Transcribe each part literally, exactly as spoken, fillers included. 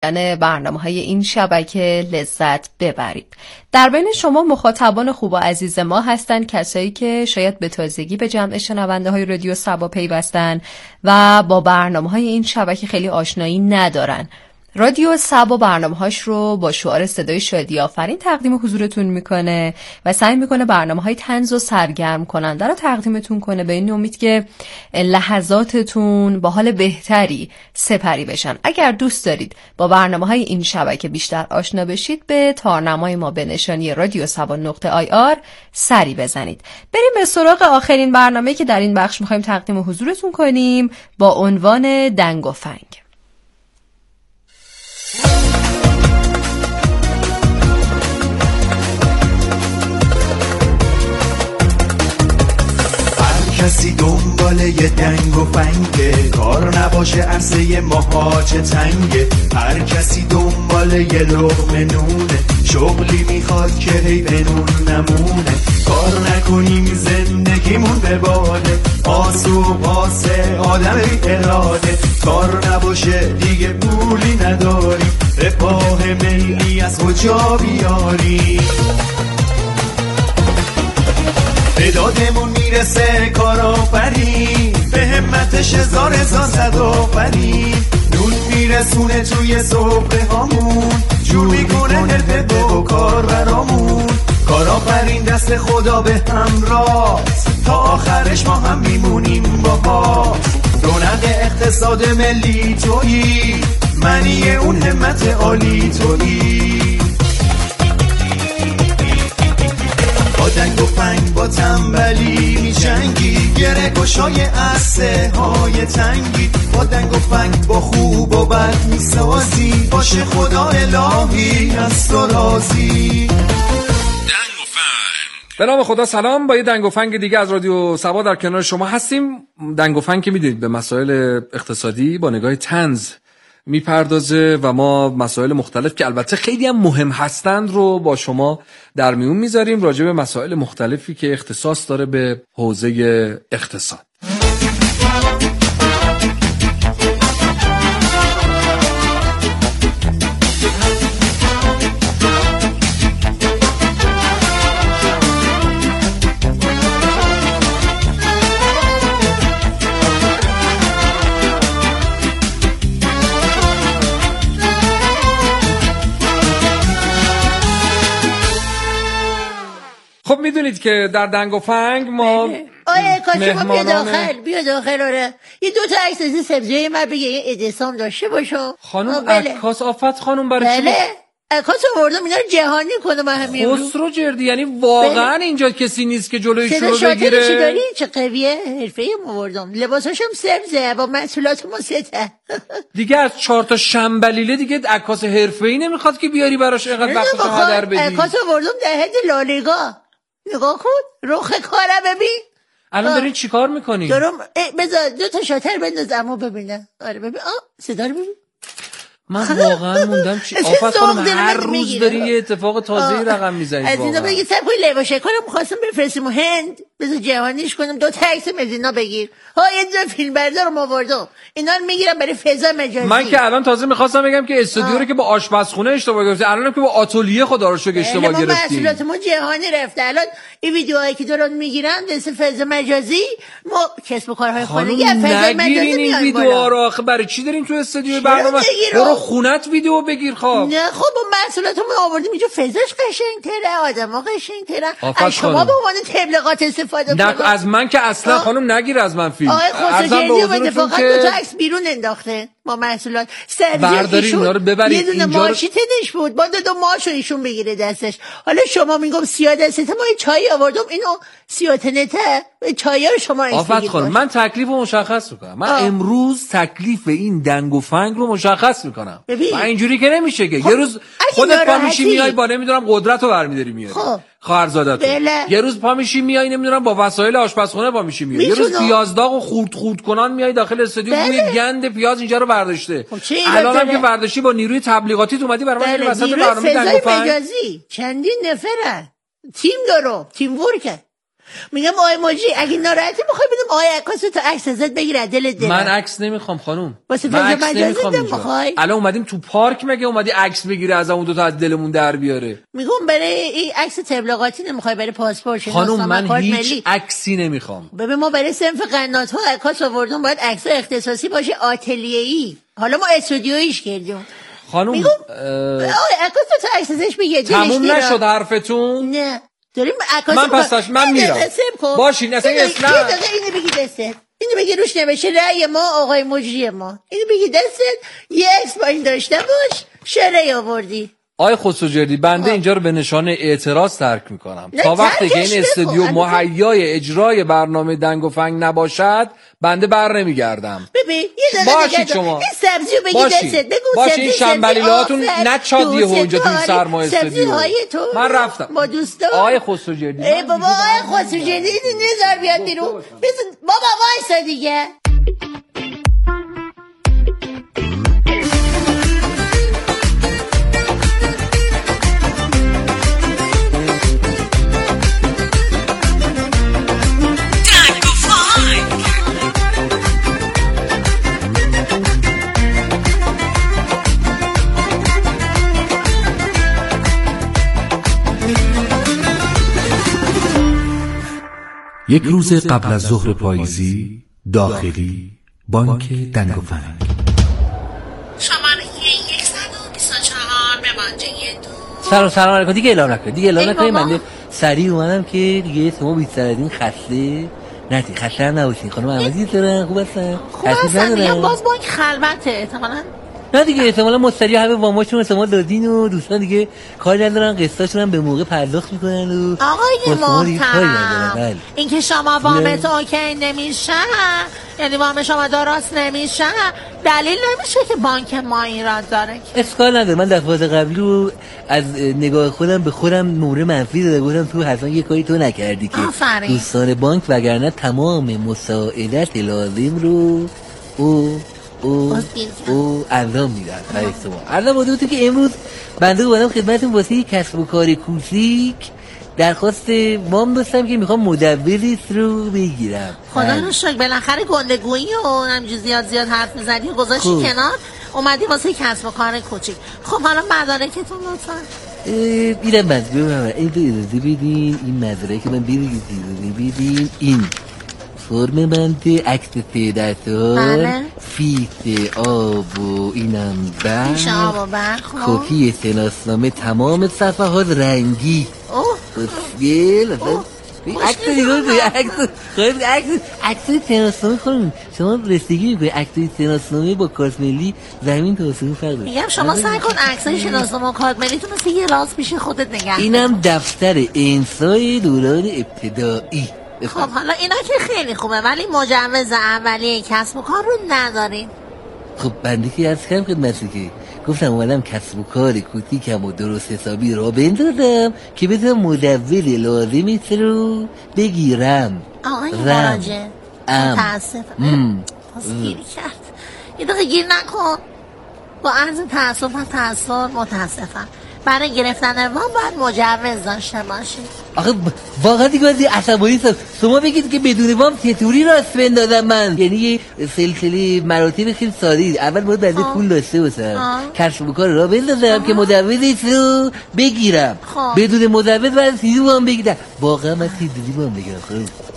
برنامه‌های این شبکه لذت ببرید. در بین شما مخاطبان خوب و عزیز ما هستن کسایی که شاید به تازگی به جمع شنونده‌های رادیو صبا پیوستن و با برنامه‌های این شبکه خیلی آشنایی ندارن. رادیو صبا برنامه‌هاش رو با شعار صدای شادی آفرین تقدیم حضورتون میکنه و سعی میکنه برنامه‌های طنز و سرگرم کننده رو تقدیمتون کنه، به این امید که لحظاتتون با حال بهتری سپری بشن. اگر دوست دارید با برنامه‌های این شبکه بیشتر آشنا بشید، به تارنمای ما به نشانی رادیو صبا نقطه آی آر سری بزنید. بریم به سراغ آخرین برنامه‌ای که در این بخش می‌خوایم تقدیم حضورتون کنیم با عنوان دنگ و فنگ. کسی دنبال یه دنگ و فنگه، کار نباشه عرصه ماهاچه تنگه. هر کسی دنبال یه لقمه نونه، شغلی میخواد که هی به نون نمونه. کار نکنیم زندگیمون به باده، آسو پاسه آدم بی اراده. کار نباشه دیگه پولی نداریم، رفاه ملی از کجا بیاریم؟ به دادمون میرسه کارآفرین، به همتش هزار هزار صد آفرین. نون میرسونه توی صبح هامون، جور میکنه حرفه و کار برامون. کارآفرین دست خدا به همراه، تا آخرش ما هم میمونیم با رونق اقتصاد ملی تویی، منی اون همت عالی تویی. با دنگ و فنگ با تنبلی میچنگی، گره گشای عرصه های تنگی. با دنگ و فنگ با خوب و بد میسازی، باشه خدا الهی از تو راضی. دنگ و فنگ. به نام خدا سلام، با یه دنگ و فنگ دیگه از رادیو صبا در کنار شما هستیم. دنگ و فنگ که میدونید به مسائل اقتصادی با نگاه طنز میپردازه و ما مسائل مختلف که البته خیلی هم مهم هستند رو با شما در میون میذاریم، راجع به مسائل مختلفی که اختصاص داره به حوزه اقتصاد. خب میدونید که در دنگ و فنگ ما آره کاشما بیا داخل بیا داخل آره یه دو تا عکس از این سبزیای من بگه این ادسام داشته باشم. خانم عکاس آفت خانم برای چی؟ بله عکاس آوردم اینا رو جهانی کنم من همین امروز. خسرو جردی یعنی واقعا اینجا کسی نیست که جلوی شروع بگیره. چی داری؟ چه قویه حرفه‌ای آوردم، لباساشم سبزه با محصولات ما سته. دیگه از چهار تا شنبلیله دیگه عکاس حرفه‌ای نمیخواد که بیاری براش اینقدر وقت شما در بدی. عکاس آوردم در حد لالیگا، نگاه کن رخ کارم ببین. الان دارین چیکار میکنین؟ دارم بذار دو تا شاتر بنداز اما ببینه. آره ببین آ صدا رو ببین. من واقعا موندم چی آفت خانم هر روز داری یه اتفاق تازه‌ای رقم میزنید. از اینا بگی سب کوی لباشه کنم می‌خواستم بفرستیم هند، بذار جهانیش کنم دو تا عکس از اینا بگیر. ها یه دو فیلم بردارم آوردم. اینا رو میگیرم برای فضا مجازی. من که الان تازه می‌خواستم بگم که استودیو رو که با آشپزخونه اشتباه گرفتی، الانم که با آتلیه خدا رو شکر اشتباه گرفتی. محصولات ما جهانی رفته. الان این ویدیوهایی که دارن میگیرن مثل فضا مجازی، ما کسب و کارهای خانگی از فضا مجازی میاد. این ویدیوها رو آخه برای چی دارین تو استودیو برنامه؟ برو خونت ویدیو بگیر. خب نه خب با محصولاتمون آوردیم اینجا فضاش قشنگ‌تره، آدما قشنگ‌ترن. از شما به عنوان تبلیغات استفاده کنید. نه از من که اصلا خانم نگیر از من فیلم. آقای خسروی به اتفاقا دو تا عکس بیرون انداخته با محصولات سبزی ایشون یه دونه ماشی تنش بود با دو, دو ماشو ایشون بگیره دستش. حالا شما میگم سیاه دسته ما چای آوردم اینو سیاه تنته چای رو شما آفت خانم من تکلیف رو مشخص میکنم. من آه. امروز تکلیف این دنگ و فنگ رو مشخص میکنم. و اینجوری که نمیشه که خب. یه روز خودت پا میشی میای با نمیدونم قدرت رو برمیداری میاری خب. خواهرزادت یه روز پا میشی میای نمیدونم با وسایل آشپزخونه پا میشی میای یه روز پیازداغ و خورد خورد کنان میای داخل استودیو بوی گند پیاز اینجا رو برداشته. خب الانم که برداشتی با نیروی تبلیغاتی اومدی برای من وسط برنامه دنگ و فنگ مجازی چندین نفره تیم دارو تیم ورکه میگم آقای مجری اگه ناراحتی میخوای بدم آقای عکاس تو عکس ازت بگیره دلت دل. من عکس نمیخوام خانم. واسه من عکس نمیخوام. الان اومدیم تو پارک مگه اومدی عکس بگیره از اون دو تا از دلمون در بیاره؟ میگم برای این عکس تبلیغاتی نمیخوای برای پاسپورت خانم من هیچ عکسی نمیخوام. ببین ما برای صنف قنات ها عکاس آوردون باید عکس اختصاصی باشه آتلیه‌ای. حالا ما استودیویش کردیم. خانم میگم آقای عکاس تو عکس ازش بگیر. تموم نشد حرفتون؟ نه. داریم عکاس من پسش من میرم. باشین اصلا اصلا. یه دقیقه اینو بگی دستت. اینو بگی روش نوشته رأی ما آقای مجری ما. اینو بگی دستت یه عکس با این داشته باش شرعی آوردی. آقای خسروجردی بنده اینجا رو به نشانه اعتراض ترک میکنم. تا وقتی که این استودیو مهیای اجرای برنامه دنگ و فنگ نباشد بنده بر نمیگردم. ببین یه دقیقه باشید شما. این سبزیو بگی دستت بگو باشید این شنبلیلاتون نچاد یه اونجا تو سرما استودیو. من رفتم. با دوستان آقای خسروجردی. ای بابا آقای خسروجردی اینو نذار بیاد بیرون. بابا وایسا دیگه. یک روز قبل از ظهر پاییزی داخلی بانک دنگ و فنگ شماره صد و بیست و چهار به بانجه دو. سلام سلام علیکم. دیگه اعلام نکنید دیگه اعلام نکنید. من سریع اومدم که دیگه شما بیشتر از این خسته نتی خسته هم نباشین. خانم عوضی دارن خوب هستن خوب هستن دیگه. باز بانک خلوته احتمالاً. نه دیگه احتمالاً مشتری همه واماشون شما دادین و دوستان دیگه کاری ندارن قسطاشون هم به موقع پرداخت میکنن و آقای محترم این که شما وامت اوکی نمیشه یعنی وام شما درست نمیشه دلیل نمیشه که بانک ما ایراد داره. اشکال نداره. من دفعات قبلی رو از نگاه خودم به خودم نمره منفی داده بودم تو حتما یه کاری تو نکردی که آفرین. دوستان بانک وگرنه تمام مساعدت لازم رو او او او انجام میدن. برای شما عرض بوده بود که امروز بنده اومدم خدمتتون واسه کسب و کار کوچیک درخواست وام داشتم که میخوام مدوری رو بگیرم. خدا رو شکر بالاخره گندگویی و همینجوری زیاد زیاد حرف میزنی و گذاشتی خوب. کنار اومدی واسه کسب و کار کوچیک. خب حالا مدارکتون لطفا بیرم مزبور این تو اجازه بدین این مدارک من بیریم بدین این فرم بنده عکس پیداتور فیت آب و اینم برد کپی شناسنامه تمام صفحات رنگی بسیل عکس دیگه کنی عکس خواهید عکس عکس شناسنامه کنیم شما رسیدگی میکنی عکس شناسنامه با کارت ملی زمین تا آسمون فرق داره. میگم شما سعی کن عکسای شناسنامه و کارت ملیتون مثل یه راست پیش خودت نگه. اینم دفتر انسای دوران ابتدایی. خب حالا اینا که خیلی خوبه ولی مجوز اولیه کسب و کار رو نداریم. خب بنده که از کم خدمتی که گفتم اومدم کسب و کار کوچیکم و درست حسابی را بندازم که بتونم مدول لازمیت رو بگیرم. آقای مراجع متاسفم پس گیری کرد یه دقیقه گیر نکن. با عرض تأسف و تأثیر متاسفم برای گرفتن وام باید مجوز داشته باشید. آخه واقعا دیگه از عصبانی هستم. شما بگید که بدون وام چطوری راست بندازم من؟ یعنی یه سلسله مراتب خیلی ساده. اول باید بنده پول داشته باشم کسب و کار را بندازم که مجوزش رو بگیرم. خواه. بدون مجوز باید چیزی وام بگیرم. واقعا من چیزی وام بگیرم. خب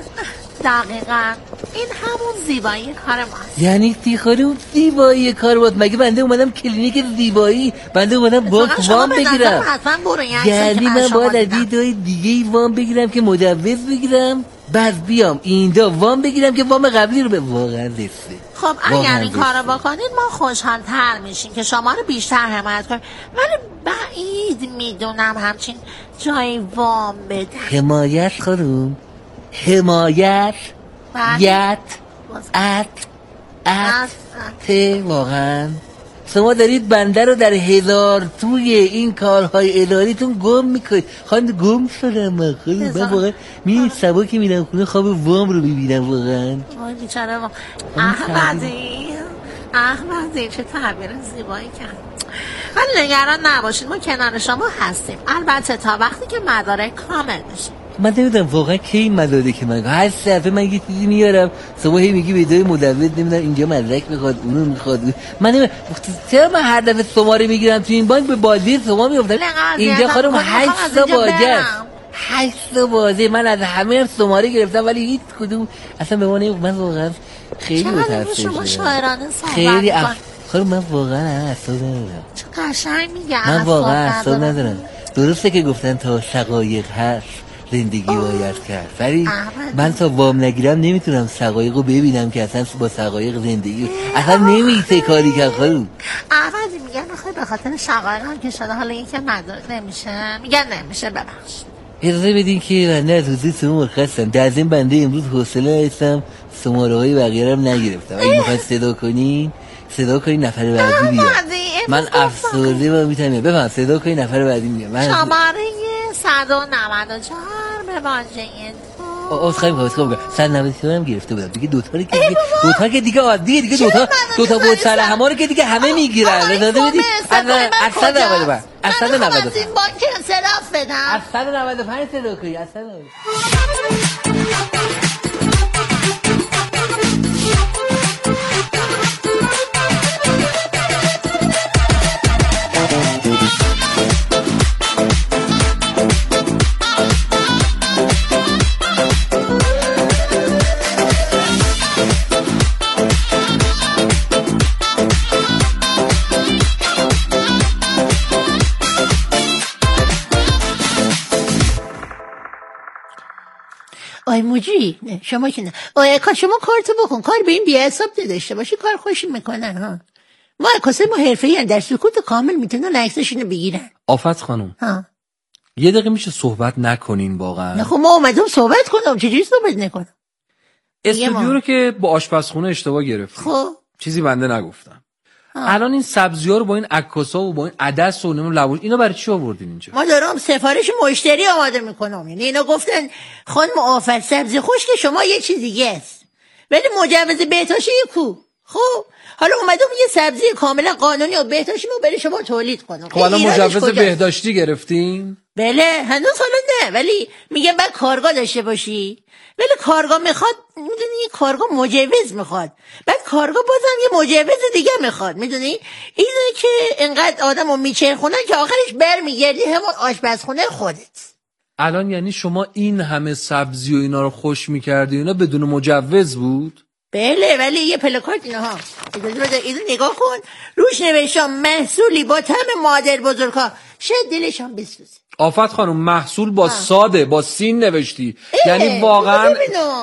دقیقا این همون زیبایی کار ماست. یعنی تی خانم زیبایی کار ماست؟ مگه بنده اومدم کلینیک زیبایی بنده اومدم بانک وام بگیرم؟ یعنی من باید از یه جای دیگه وام بگیرم که مجوز بگیرم بعد بیام اینجا وام بگیرم که وام قبلی رو به واقعا رسه. خب اگر این کارو بکنید ما خوشحال‌تر میشیم که شما رو بیشتر حمایت کنیم ولی بعید میدونم همچین جای وام بده. حمایت خانم حمایت یت ات ات ت واقعا شما دارید بنده رو در هزار توی این کارهای اداریتون گم میکنید. خواهند گم شدم من خیلی من واقعا می سبا که میرم خونه خواب وام رو ببینم واقعا. وای بیچاره وام احمدی احمدی چه تعبیر زیبایی کرد. ولی نگران نباشید ما کنار شما هستیم البته تا وقتی که مدارک کامل بشه. من نمیدونم واقعا کی این مدارک من هر صفحه من یه چیزی میارم شما هی میگی به جای مدرس نمیدونم اینجا مدرک میخواد اونو میخواد من نمیدونم چرا من هر دفعه شماره میگیرم تو این بانک به بازی شما میافتم اینجا خانم هشت تا بازه هشت تا بازه من از همه هم شماره گرفتم ولی هیچ کدوم اصلا به من نمیگفت. من واقعا خیلی متاسفم شما شاعرانه صحبت خیلی اف... خانم من واقعا اصلا ندارم چه قشنگ میگم من واقعا اصلا ندارم. درسته که گفتن تا شقایق هست زندگی باید کرد ولی من تا وام نگیرم نمیتونم شقایق رو ببینم که اصلا با شقایق زندگی اصلا نمیشه کاری کرد. خانم احمدی میگن بخوای به خاطر شقایق هم که شده حالا یکی مدارک نمیشه میگن نمیشه ببخش اجازه بدین که بنده از حضور شما مرخصم. در ضمن بنده امروز حوصله هستم شماره های بقیه رو هم نگرفتم. اگه میخواید صدا کنین صدا کنین نفر بعدی بیاد. من افسرده با میتونم بفهم صدا کنین نفر بعدی میاد. شماره صد و نود و چهار به واژه تو از خیلی خواهد خواهد صد و نود و چهار هم گرفته بودم دیگه دوتا رو که دیگه دوتا که دیگه عادیه دیگه دوتا دوتا بود سر همه رو که دیگه همه میگیرن. اجازه بدید از صد و نود و پنج از صد و نود و پنج این بانک انصراف بدم از صد و نود و پنج صدا کنی از صد و نود و آی موجی نه شما که نه آی کار شما کارتو بکن کار به این بی‌حساب نداشته باشی کار خوشی میکنن ها ما کاسه ما حرفه‌ای در سکوت کامل میتونن عکسشونو بگیرن. آفت خانم ها یه دقیقه میشه صحبت نکنین واقعا؟ نه خب ما اومدم صحبت کنم چجوری صحبت نکنم؟ استودیو رو که با آشپزخونه اشتباه گرفتیم خب چیزی بنده نگفتم. الان این سبزی‌ها رو با این عکاسا و با این عدس و نمون لواش اینا برای چی آوردین اینجا؟ ما دارم سفارش مشتری آماده میکنم. یعنی اینا گفتن خانم آفت سبزی خشک شما یه چیز دیگه است ولی مجوز بهداشتی کو. خب حالا اومدم یه سبزی کاملا قانونی و بهداشتی رو برای شما تولید کنم. خب الان مجوز بهداشتی گرفتین؟ بله هنوز حالا نه ولی میگم بعد کارگاه داشته باشی ولی کارگاه میخواد میدونی یه کارگاه مجوز میخواد بعد کارگاه بازم یه مجوز دیگه میخواد میدونی اینه که انقدر آدمو میچرخونن که آخرش برمیگردی همون آشپزخونه خودت. الان یعنی شما این همه سبزی و اینا رو خوش میکردی اینا بدون مجوز بود؟ بله ولی یه پلاکارد اینا ها اینو نگاه کن روش نوشتم محصولی با طعم مادر بزرگا شاید دلشان بسوزه. آفت خانم محصول با ساده با سین نوشتی یعنی واقعا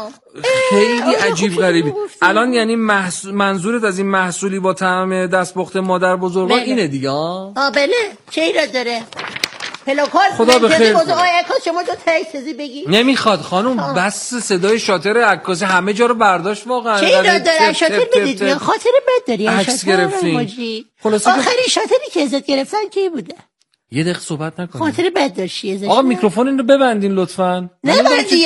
خیلی عجیب غریبی. الان یعنی محصول منظورت از این محصولی با طعم دستپخت مادر بزرگا بله. اینه دیگه ها؟ آه بله چه ایراد داره پلاکارد خدا بخیر کنه. شما تو تایید بگی نمیخواد خانم آه. بس صدای شاتر عکاسی همه جا رو برداشت واقعا. چه ایراد داره شاتر بدید خاطر بد داری عکس گرفتین آخرین شاتری که ازت گرفتن کی بوده؟ یه دقیقه صحبت نکنید خاطر بد داشتی ازش. آقا میکروفون اینو ببندین لطفاً. نبندی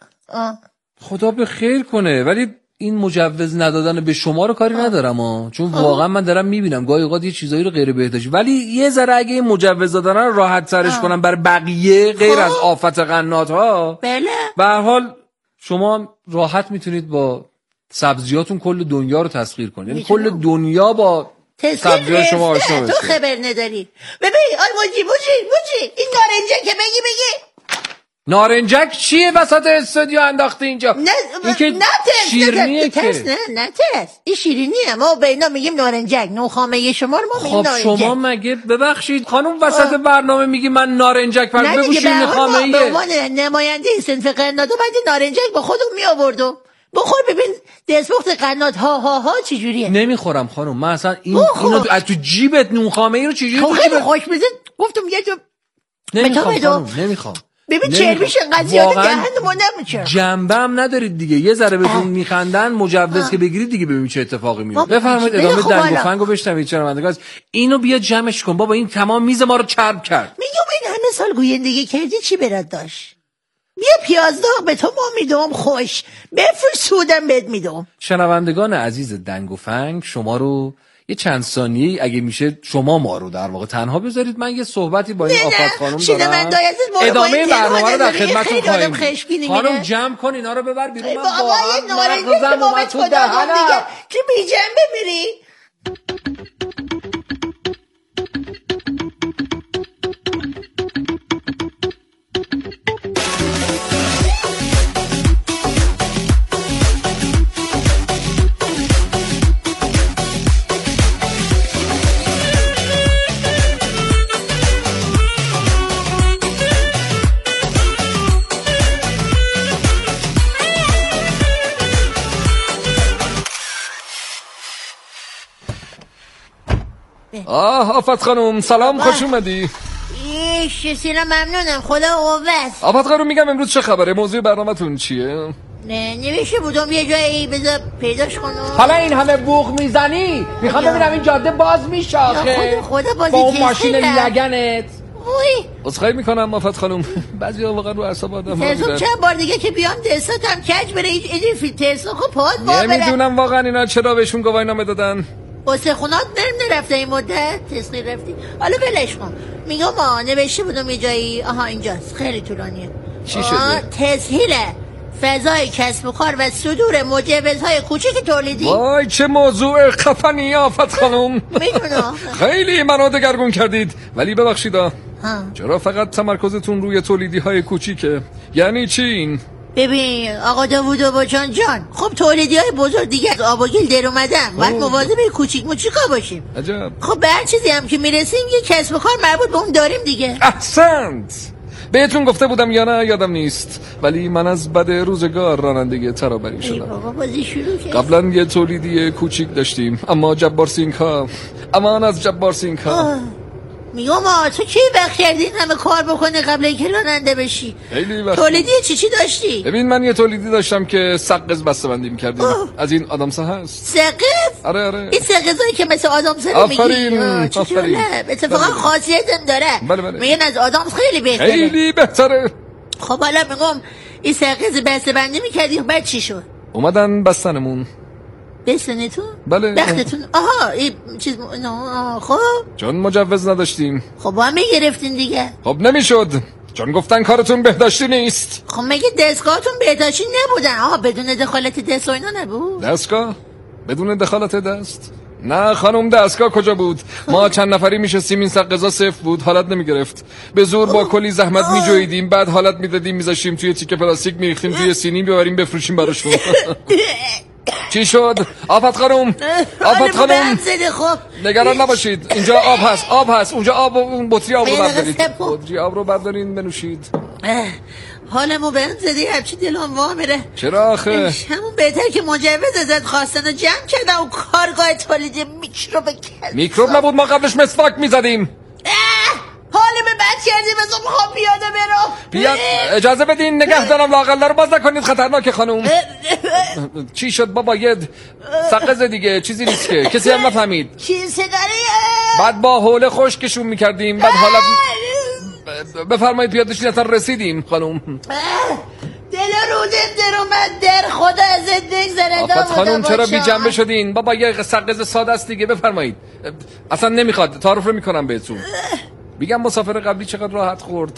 خدا به خیر کنه ولی این مجوز ندادن به شما رو کاری ندارم ها چون آه. واقعا من دارم میبینم گاهی اوقات یه چیزایی رو غیر بهداشتی ولی یه ذره اگه این مجوز دادن رو راحت سرش کنم برای بقیه غیر از آفت قنات ها بله به هر حال شما راحت میتونید با سبزیاتون کل دنیا رو تسخیر کنید یعنی کل دنیا با سبزیات شما آشنا بشه. تو خبر نداری ببین آی موجی موجی موجی این نارنجک که بگی بگی نارنجک چیه وسط استودیو انداخته اینجا؟ نه این که شیرینیه که نه نه ترس این شیرینیه ما به اینا میگیم نارنجک نوخامه شما رو ما میگیم خب نارنجک. شما مگه ببخشید خانم وسط برنامه میگی من نارنجک پر بگو شیرینی خامه ایه. به عنوان نماینده صنف قنادو بعد نارنجک با خودم می آوردم بخور ببین دستپخت قنات ها ها ها چه جوریه. نمیخورم خانم من اصلا این اینو از تو جیبت نونخامه ای رو چه جوری خیلی خوش میزن گفتم یه جو نمیخوام خانم نمیخوام ببین چربیش انقدر زیاده دهنمو نمیچرخه جنبه هم ندارید دیگه یه ذره بهتون میخندن مجوز که بگیرید دیگه ببین چه اتفاقی میفته. بفرمایید ادامه دنگ و فنگو بشنوید شنوندگان. اینو بیا جمعش کن بابا این تمام میز ما رو چرب کرد. میگم این همه سال گویندگی کردی چی برات داشت؟ بیا پیاز داغ به تو ما میدم خوش بفرست سودم بهت میدم. شنوندگان عزیز دنگ و فنگ شما رو یه چند ثانیه اگه میشه شما ما رو در واقع تنها بذارید، من یه صحبتی با این آفت خانم دارم. ادامه برنامه رو در خدمتتون خواهیم بود. خانم جمع کن اینا رو ببر بیرون. من واقعا مغزم اومد تو دهنم. چه بی جنبه میری؟ آه آفت خانم سلام، خوش اومدی. ایش سینا ممنونم، خدا قوت. آفت خانم میگم امروز چه خبره؟ موضوع برنامه‌تون چیه؟ نه نوشته بودم یه جایی بذار پیداش کنم. حالا این همه بوق میزنی میخوام ببینم این جاده باز میشه آخه. خدا خدا بازی با اون ماشین لگنت. وای عذرخواهی میکنم آفت خانم، بعضیا واقعا رو اعصاب آدم ها میرن. چند بار دیگه که بیام دستاتم کج بره این فیلترسو خب پاد با بره. نمیدونم واقعا اینا چرا بهشون گواهینامه دادن. استخونات نرم نرفته این مدت تسخیر رفتی. حالا بلش کن. میگم ما نوشته بودم یه جایی. آها اینجاست، خیلی طولانیه. چی شده؟ تسهیل فضای کسب و کار و صدور مجوزهای کوچیک تولیدی. وای چه موضوع خفنی آفت خانم. میدونم خیلی منو دگرگون کردید، ولی ببخشید چرا فقط تمرکزتون روی تولیدی های کوچیکه؟ یعنی چی این؟ ببین آقا داوود آباجان جان، خب تولیدی های بزرگ دیگه از آب و گل در اومدن، باید مواظب کوچیک موچیکا باشیم. عجب. خب به هر چیزی هم که میرسیم یه کسب و کار مربوط به اون داریم دیگه. احسنت. بهتون گفته بودم یا نه یادم نیست، ولی من از بد روزگار رانندگی ترابری شدم. بابا بازی شروع کرد. قبلا یه تولیدی کوچیک داشتیم، اما جبار سینگ ها امان از جبار سینگ ها. میگم تو کی وقت کردی همه کار بکنی قبل اینکه راننده بشی؟ خیلی وقت. تولیدی چی چی داشتی؟ ببین من یه تولیدی داشتم که سقز بسته‌بندی می‌کردیم. از این آدامسا هست. سقز؟ آره آره. این سقزایی که مثل آدامسا میگی. آفرین. آفرین. اتفاقا خاصیتم داره. بله بله. میگن از آدامس خیلی بهتره. خیلی بهتره. خب حالا میگم این سقز بسته‌بندی می‌کردی بعد چی شد؟ اومدن بستنمون. بستنتون؟ بله. بختتون. آها این چیز نه خب چون مجوز نداشتیم. خب با هم میگرفتین دیگه. خب نمیشد. چون گفتن کارتون بهداشتی نیست. خب مگه دستگاهتون بهداشتی نبودن؟ آها بدون دخالت دست و اینا نبود؟ دستگاه؟ بدون دخالت دست؟ نه خانم دستگاه کجا بود؟ ما چند نفری میشستیم این سقزا صفر بود، حالت نمیگرفت. به زور با کلی زحمت میجویدیم، بعد حالت میدادیم میذاشیم توی تیکه پلاستیک میریختیم توی سینی ببریم بفروشیم براشون. چی شد؟ آفت خانم آفت خانم خب نگران نباشید، اینجا آب هست آب هست اونجا آب و اون بطری آب رو بردارید. بطری آب رو بردارین بنوشید. حالمو به هم زدی همچی دلم وا میره. چرا آخه؟ همون بهتر که مجوز ازت خواستن و جمع کردم و کارگاه تولید میکروب کردم. میکروب نبود، ما قبلش مسواک میزدیم. حالا به بد کردیم از اون خواب پیاده برو. بیاد اجازه بدین نگه دارم لااقل رو باز نکنید، خطرناکه خانم. چی شد بابا؟ یه سقز دیگه چیزی نیست که کسی هم نفهمید. چی سگاره؟ بعد با حوله خشکشون میکردیم، بعد حالا بفرمایید پیاده شید تا رسیدیم خانم. دل رودم در اومد در خدا ازت نگذره. آفت خانم چرا بی جنبه شدین؟ بابا یه سقز ساده است دیگه، بفرمایید. اصلا نمیخواد تعارف میکنم بهتون. میگم مسافر قبلی چقدر راحت خورد.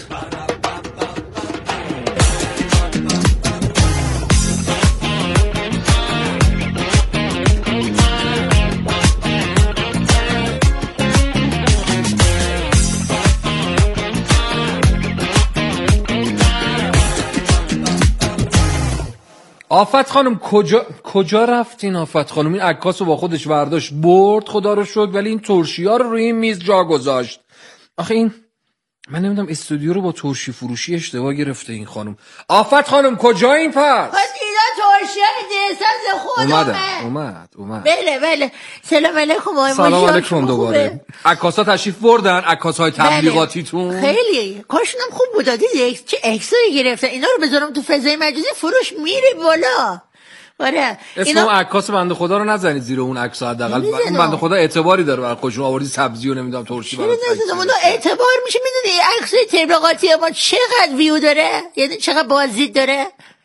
آفت خانم کجا کجا رفتین آفت خانم؟ این عکاسو با خودش برداشت برد خدا رو شکر، ولی این ترشی‌ها رو روی این میز جا گذاشت. آخه این من نمیدونم استودیو رو با ترشی فروشی اشتباه گرفته این خانم. آفت خانم کجا این پر؟ پس اینا ترشی های دستاز خودمه. اومد اومد اومد بله بله. سلام علیکم آقای سلام علیکم دوباره. عکاسا تشریف بردن؟ عکاسای تبلیغاتیتون؟ بله. خیلی کاشونم خوب بود. دیدی چه عکسایی گرفتن. اینا رو بذارم تو فضای مجازی فروش میره بالا. آره اسم اینا... اون عکاس بنده خدا رو نزنید زیر اون عکس، حداقل اون بنده خدا اعتباری داره برای خودشون. آوردی سبزی و نمیدونم ترشی برای اون اعتبار میشه. میدونی عکسای تبلیغاتی ما چقدر ویو داره، یعنی چقدر بازدید داره.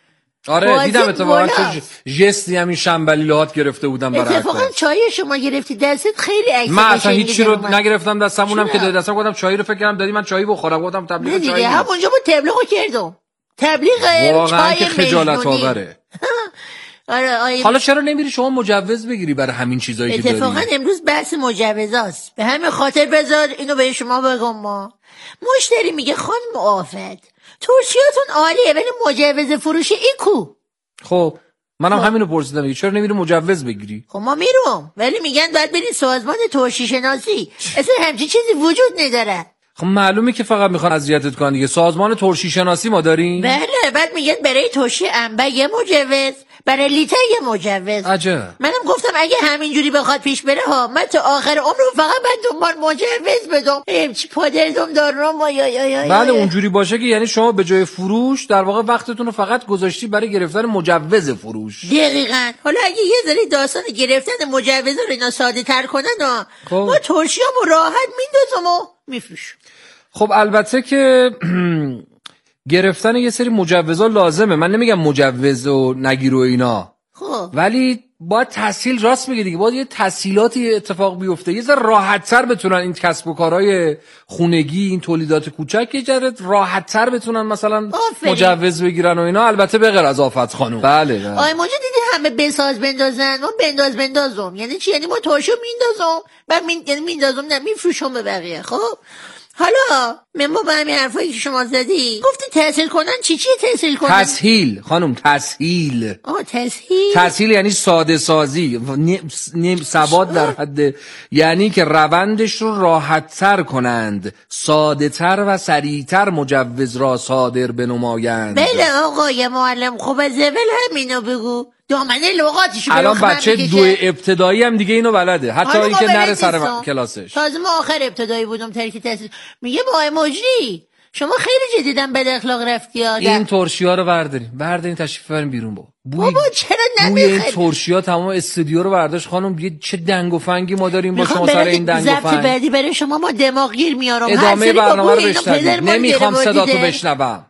آره دیدم اتفاقا چه جستی همین شنبلی لهات گرفته بودم برای اتفاقا چای شما گرفتی دستت خیلی عکس من اصلا هیچی رو نگرفتم دستمونم که دادی دستم گفتم چای رو فکر کردم دادی من چای بخورم گفتم تبلیغ چای همونجا با تبلیغو کردم تبلیغ چای که خجالت آوره. آره آره حالا چرا نمیری شما مجوز بگیری برای همین چیزایی که داری؟ اتفاقا امروز بحث مجوزاست. به همین خاطر بذار اینو به شما بگم. ما مشتری میگه خانم آفت ترشیاتون عالیه ولی مجوز فروش این کو؟ خب منم هم همینو پرسیدم چرا نمیری مجوز بگیری؟ خب ما میرم ولی میگن باید برین سازمان ترشی شناسی. اصلا همچین چیزی وجود نداره. خب معلومه که فقط میخوان اذیتت کنن دیگه. سازمان ترشی شناسی ما داریم. بله بعد میگن برای ترشی انبه یه مجوز برای لیتر یه مجوز. عجب. منم گفتم اگه همینجوری بخواد پیش بره ها من تا آخر عمرم فقط بعد دنبال مجوز بدم. چی پادردم دارم یا یا یا بله اونجوری باشه که یعنی شما به جای فروش در واقع وقتتون رو فقط گذاشتی برای گرفتن مجوز فروش. دقیقاً. حالا اگه یه ذره داستان گرفتن مجوز رو اینا ساده تر کنن ها ما ترشیامو راحت میندازم و میفروشم. خب البته که گرفتن یه سری مجوزا لازمه. من نمیگم مجوز و نگیر و اینا. خب ولی باید تسهیل راست میگه دیگه. باید یه تسهیلاتی اتفاق بیفته. یه ذره راحت‌تر بتونن این کسب و کارهای خونگی این تولیدات کوچک یه ذره راحت‌تر بتونن مثلا آفری. مجوز بگیرن و اینا. البته به غیر از آفت خانم. بله بله. آی موجود دیدی همه بساز بندازن. ما بنداز بندازم. یعنی چی؟ یعنی ما ترشو میندازم بعد می... یعنی میندازم نه میفروشم به بقیه. خب حالا من با همین حرفایی که شما زدی گفتی تحصیل کنن چی چی تحصیل کنن؟ تسهیل خانم تسهیل. آه تسهیل. تسهیل یعنی ساده سازی نیم سواد در حد یعنی که روندش رو راحت تر کنند ساده تر و سریعتر مجوز را صادر بنمایند. بله آقای معلم خب از اول همینو بگو دامنه لغاتشو الان بچه دو ابتدایی هم دیگه اینو بلده حتی این که نره سر کلاسش. تازه ما آخر ابتدایی بودم ترک تحصیل. میگه با ایموجی شما خیلی جدیدن بد اخلاق رفتی آدم. این ترشی‌ها رو برداریم برداریم تشریف ببریم بیرون با بوی بابا چرا نمیخوای؟ بوی این ترشی‌ها تمام استودیو رو برداشت خانم. یه چه دنگ و فنگی ما داریم با شما سر این دنگ و فنگ. ضبط بعدی برای شما ما دماغ گیر میارم. ادامه برنامه رو بشنوید. نمیخوام صداتو بشنوم.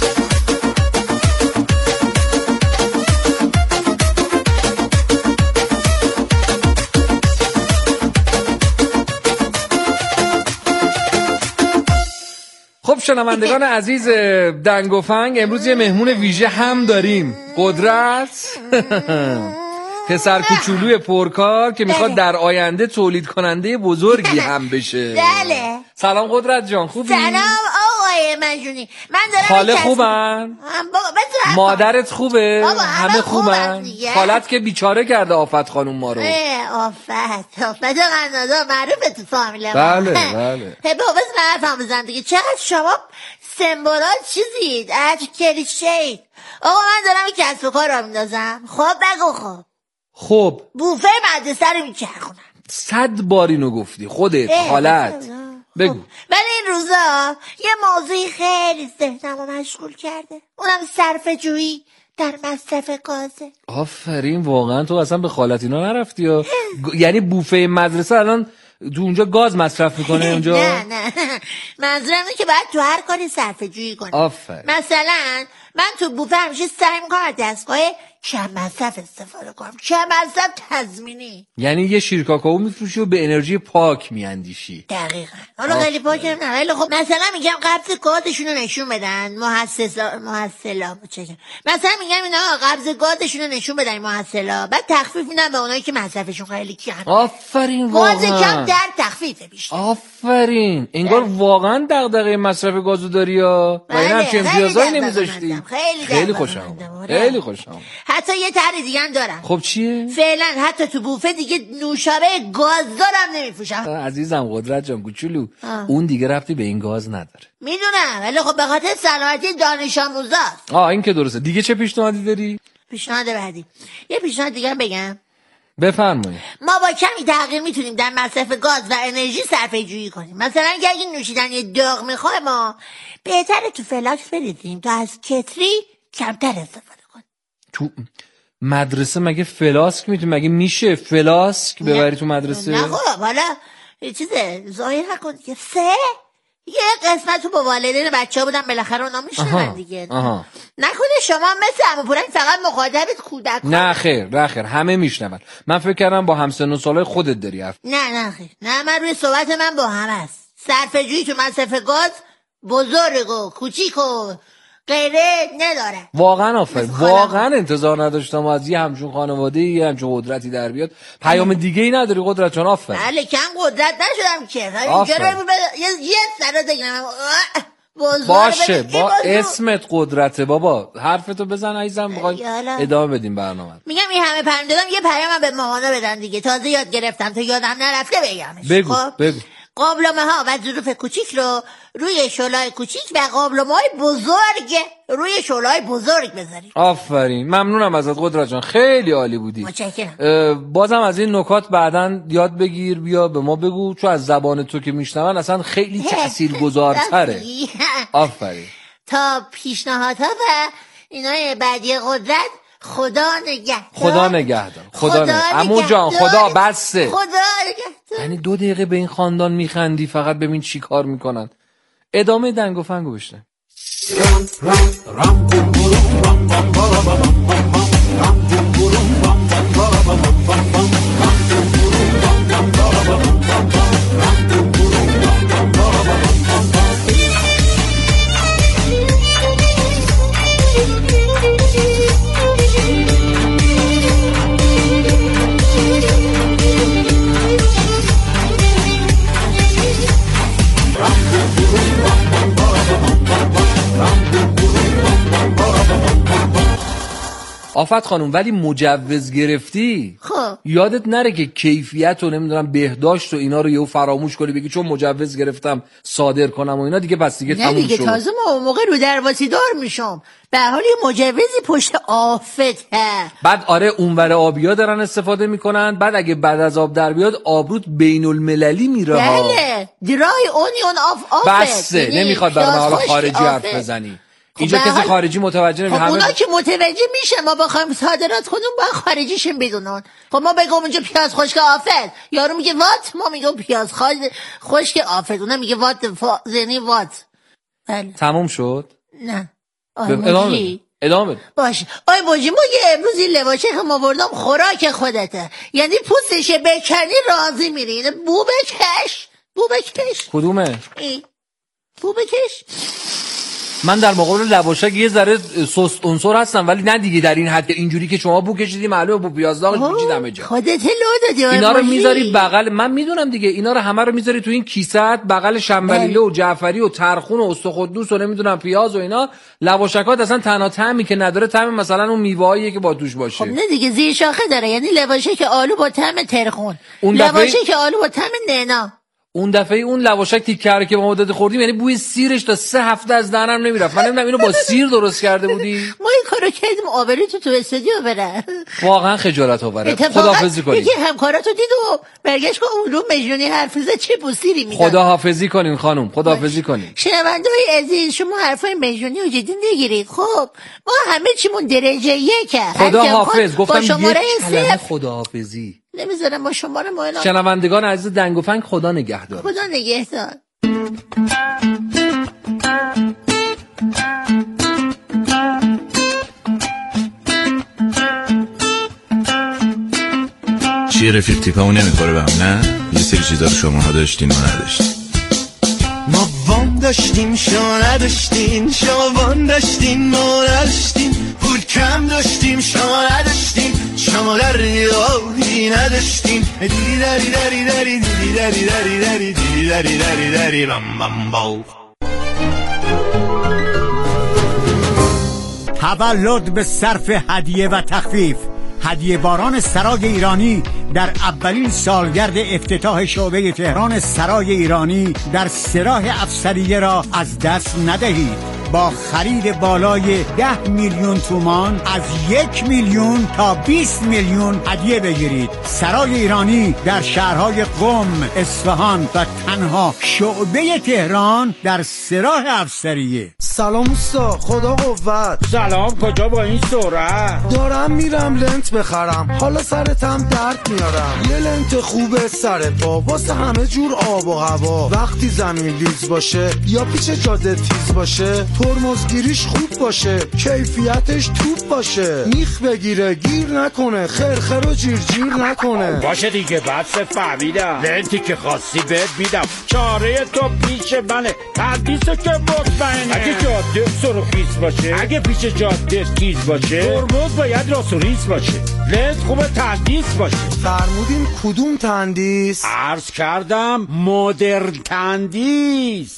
خب شنوندگان عزیز دنگ و فنگ امروز یه مهمون ویژه هم داریم. قدرت پسر کوچولوی پرکار که میخواد در آینده تولید کننده بزرگی هم بشه. بله. سلام قدرت جان خوبی؟ سلام آقای مجونی. من دارم خاله خوبن؟ مادرت خوبه؟ همه خوبن؟ خالت که بیچاره کرده آفت خانوم ما رو. آفت آفت قنادا معروفه تو فامیل ما. بله بله. بابا بس من فهم بزن دیگه چقدر شما سمبولات چیزید عجب کلیشه‌اید. آقا من دارم این کسب و کار را میندازم. خب بگو خب خب بوفه مدرسه رو میچرخونم. صد بار اینو گفتی خودت خالت بگو. ولی این روزا یه موضوعی خیلی ذهنمو مشغول کرده اونم صرف جویی در مصرف گازه. آفرین واقعا تو اصلا به خالت اینا نرفتی یا یعنی بوفه مدرسه الان تو اونجا گاز مصرف میکنه اونجا؟ نه نه منظورم اینه که باید تو هر کاری صرف جویی کنی. آفرین. مثلا من تو بوفه همیشه سعی میکنم از دستگاه کم مصرف استفاده کنم. کم مصرف تضمینی. یعنی یه شیر کاکائو میفروشی و به انرژی پاک میاندیشی. دقیقاً. حالا خیلی پاک هم نه ولی خب مثلا میگم قبض گازشون رو نشون بدن محسسا محصلا چه مثلا میگم اینا قبض گازشون رو نشون بدن محصلا بعد تخفیف میدن به اونایی که مصرفشون خیلی کمه. آفرین واقعا. گاز کم در تخفیف بیشتر. آفرین. انگار واقعا دغدغه مصرف گازو داری یا و اینا چه امتیازایی نمیذاشتی. خیلی خیلی خوشم. خیلی خوشم. حتی یه طرح دیگه هم دارم. خب چیه؟ فعلا حتی تو بوفه دیگه نوشابه گازدار هم نمیفروشم. عزیزم قدرت جان کوچولو اون دیگه ربطی به این گاز نداره. میدونم ولی خب به خاطر سلامتی دانش آموزاست. آه این که درسته. دیگه چه پیشنهادی داری؟ پیشنهاد بعدی. یه پیشنهاد دیگه هم بگم. بفرمایید. ما با کمی تغییر میتونیم در مصرف گاز و انرژی صرفه جویی کنیم. مثلا اگه نوشیدنی داغ میخوای ما بهتره تو فلاکس بریزیم تا از کتری کمتر استفاده کنیم. تو مدرسه مگه فلاسک میتونی مگه میشه فلاسک ببری تو مدرسه؟ نه خب حالا چیزه ظاهر نکن که سه یه قسمت تو با والدین بچه ها بودن بالاخره اونا میشنن دیگه. آها. نکنه شما مثل عمو پورنگ فقط مخاطبت کودک؟ نه خیر نه خیر همه میشنون. من فکر کردم با همسن و سالای خودت داری حرف. نه نه خیر نه، من روی صحبت من با همه است. صرفه‌جویی تو مصرف گاز بزرگ و کوچیک و غیره نداره. واقعا آفرین، واقعا انتظار نداشتم از یه همچون خانواده یه همچون قدرتی در بیاد. پیام دیگه ای نداری قدرت جان؟ آفرین. بله کم قدرت نشدم که. اینجا رو یه یه سر دیگه باشه با اسمت قدرته بابا. حرفتو بزن عزیزم، بخوای ادامه بدیم برنامه. میگم این همه پیام دادم یه پیامم به مامانا بدن دیگه. تازه یاد گرفتم تا یادم نرفته بگمش. بگو خب؟ بگو. قابلمه ها و ظروف کوچیک رو روی شعله‌های کوچیک و قابلمه های بزرگ روی شعله‌های بزرگ بذارید. آفرین، ممنونم ازت قدرت جان، خیلی عالی بودی. متشکرم. بازم از این نکات بعداً یاد بگیر، بیا به ما بگو، چون از زبان تو که میشنون اصلا خیلی تاثیرگذارتره. آفرین. تا پیشنهادها و اینای بعدی قدرت خدا نگهدار. خدا نگهدار. خدا نگهدار. عمو جان خدا بسته. خدا نگهدار. یعنی دو دقیقه به این خاندان میخندی فقط ببین چی کار میکنن. ادامه دنگ و فنگو بشنه. آفت خانم ولی مجوز گرفتی؟ خب یادت نره که کیفیت و نمیدونم بهداشت و اینا رو یهو فراموش کنی بگی چون مجوز گرفتم صادر کنم و اینا دیگه بس دیگه تموم شد. نه دیگه تازه ما اون موقع رو درواسی دار میشم. به حال یه مجوزی پشت آفته. بعد آره اونور آبیا دارن استفاده میکنن. بعد اگه بعد از آب در بیاد آبروت بین المللی میره. بله درای اونیون آف آفت. بسه نمیخواد برای حالا خارجی حرف بزنی. اینجا خب کسی خارجی متوجه نمیشه. خب اونا که متوجه میشه ما بخوایم صادرات کنیم با خارجیشون بدونن. خب ما بگم اونجا پیاز خشک آفت، یارو میگه وات، ما میگم پیاز خشک آفت، اونا میگه وات زنی وات. بله تموم شد؟ نه ادامه ادامه باشه. آی بوجی ما یه امروز این لباشه که ما بردم خوراک خودته، یعنی پوستش بکنی راضی میری. یعنی بو بکش بو بکش. کدومه؟ ای بو بکش. من در مقابل لواشک یه ذره سست عنصر هستم ولی نه دیگه در این حد اینجوری که شما بو کشیدی معلومه بو پیاز داغش پیچید همه جا. خودت لو دادی. اینا رو میذاری بغل، من میدونم دیگه، اینا رو همه رو میذاری تو این کیسه بغل شنبلیله و جعفری و ترخون و استخدوس و نمیدونم پیاز و اینا. لواشکات اصلا تنها طعمی که نداره طعم مثلا اون میوه‌ایه که با توش باشه. خب نه دیگه زیر شاخه داره، یعنی لواشک آلو با طعم ترخون، لواشک آلو با طعم نعنا. اون دفعه اون لواشک تیکه که با ما داده خوردیم یعنی بوی سیرش تا سه هفته از دهنم نمیرفت. من نمیدونم اینو با سیر درست کرده بودی. ما این کارو کردیم آبری تو تو استودیو بره. واقعا خجالت آوره. خداحافظی کنیم. یکی همکاراتو دید و برگشت که علوم مجنونی حرف زد چه بوسیری میداد. خداحافظی کنین خانم، خداحافظی کنین. شنونده‌های عزیز شما حرفای مجنونی رو جدی نگیرید. خب ما همه چیمون درجه یکه. خداحافظ گفتم یک کلمه خداحافظی. نمیذارم با شما رو معنا. شنوندگان عزیز دنگ و فنگ خدا نگهدار. خدا نگهدار. چیه رفیق تیپمون نمیخوره به هم نه؟ یه سری چیزا رو شماها داشتین ما نداشتین. ما وام داشتیم شما نداشتین، شما وام داشتین ما نداشتین، پول کم داشتیم شما نداشتین، شما در ریاهی نداشتین. دیدی داری داری داری دیدی داری داری داری دیدی داری داری داری بام بام باو. تولد به صرف هدیه و تخفیف. هدیه باران سرای ایرانی در اولین سالگرد افتتاح شعبه تهران سرای ایرانی در سراح افسریه را از دست ندهید. با خرید بالای ده میلیون تومان از یک میلیون تا بیست میلیون هدیه بگیرید. سرای ایرانی در شهرهای قم، اصفهان و تنها شعبه تهران در سراح افسریه. سلام اوستا، خدا قوت. سلام، کجا با این سرعت؟ دارم میرم لنت بخرم، حالا سرتم درد میاره. میارم. یه لنت خوبه سر پا واسه همه جور آب و هوا. وقتی زمین لیز باشه یا پیچ جاده تیز باشه، ترمزگیریش خوب باشه، کیفیتش توپ باشه، میخ بگیره گیر نکنه، خرخر و جیر جیر نکنه. باشه دیگه بس فهمیدم، لنتی که خواستی بهت میدم، چاره تو پیش منه، تندیسو که مطمئنه. اگه جاده سرو خیز باشه، اگه پیش جاده تیز باشه، ترمز باید راست و ریز باشه، لنت خوبه تندیس باشه. فرمودین کدوم تندیس؟ عرض کردم مدرن تندیس.